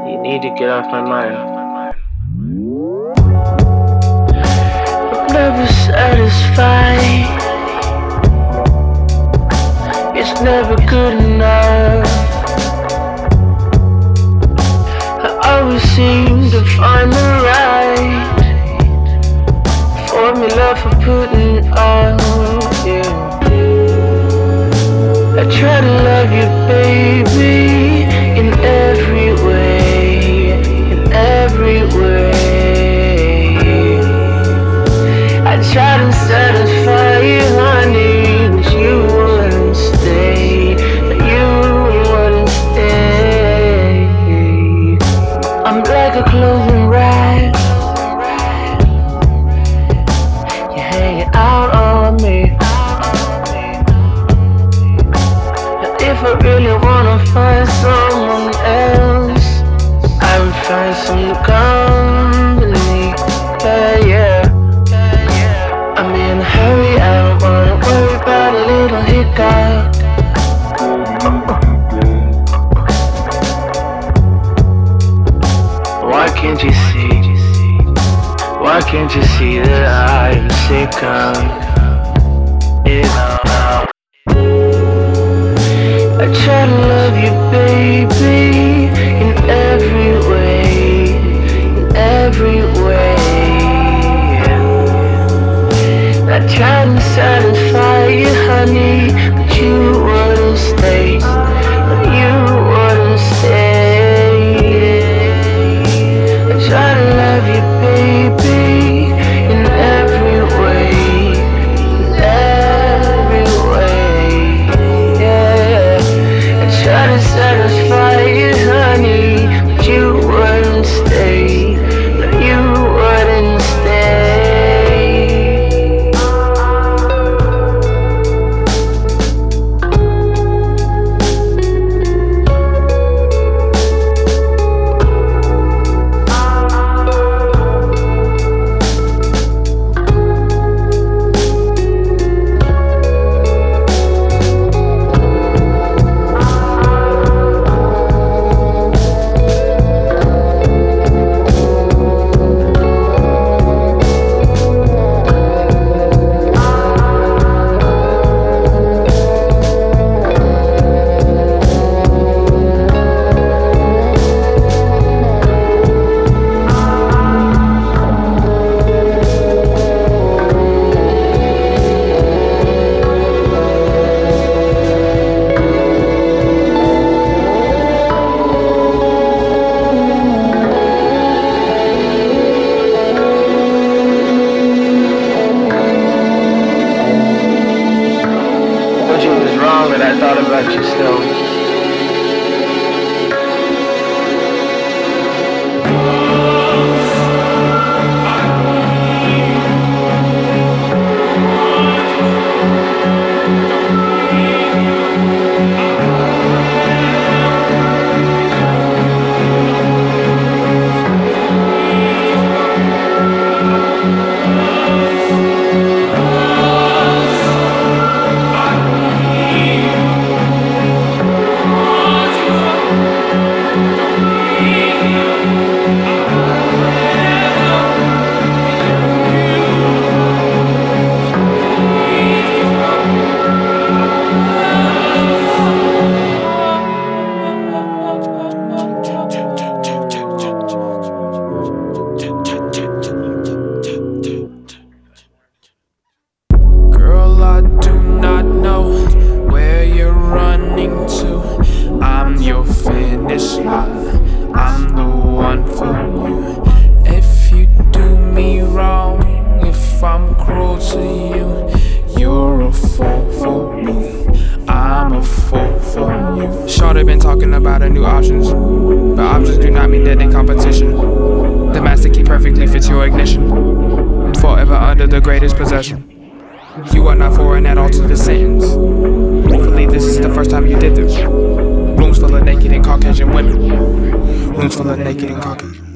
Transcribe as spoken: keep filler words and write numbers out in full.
You need to get off my mind. I'm never satisfied. It's never good enough. I always seem to find the right formula for putting on you. I try to love you, baby, in every way, in every way. I try to satisfy you, honey, but you wouldn't stay, but you wouldn't stay. I'm like a clothing rack, you're hanging out on me. If I really wanna find someone else, I would find some company. Yeah, yeah. I'm in a hurry, I don't wanna worry about a little hiccup. Why can't you see? Why can't you see that I am sick of it now? I try to love you, baby, in every way, in every way. I try to satisfy you, honey, but you wouldn't stay, but you wouldn't stay. I try to love you, baby, in every way, in every way. Yeah. Try to satisfy you, honey, but you wouldn't stay, but you wouldn't stay. That I thought about you still. I'm the one for you. If you do me wrong, if I'm cruel to you, you're a fool for me. I'm a fool for you. Shawty been talking about her new options, but options do not mean that in competition. The master key perfectly fits your ignition, forever under the greatest possession. You are not foreign at all to the sentence. Hopefully this is the first time you did this. Rooms full of naked and Caucasian women. Rooms full of naked and Caucasian